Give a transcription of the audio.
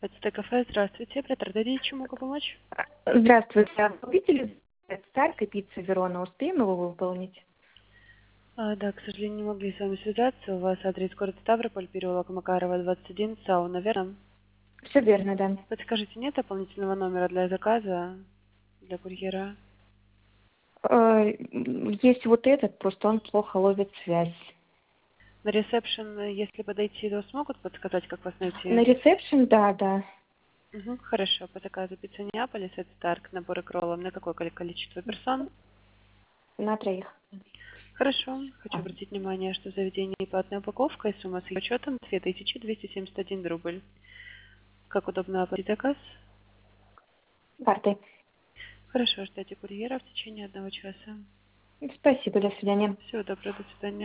Это кафе. Здравствуйте. Оператор, дадите, чем могу помочь? Здравствуйте. А вы видели старт и пицца Верона? Успеем его выполнить? Да, к сожалению, не могли с вами связаться. У вас адрес город Ставрополь, переулок Макарова, 21, САУ, наверное. Все верно, да. Подскажите, нет дополнительного номера для заказа, для курьера? Есть вот этот, просто он плохо ловит связь. На ресепшн, если подойти, то смогут подсказать, как вас На найти? ресепшн, да. Угу, хорошо. По заказу пицца Неаполис, это Старк, набор кроллов. На какое количество персон? На троих. Хорошо. Хочу обратить внимание, что заведение платная упаковка и сумма с ее учетом 2271 рубль. Как удобно оплатить заказ? Картой. Хорошо, ждите курьера в течение 1 часа. Спасибо, до свидания. Всего доброго, до свидания.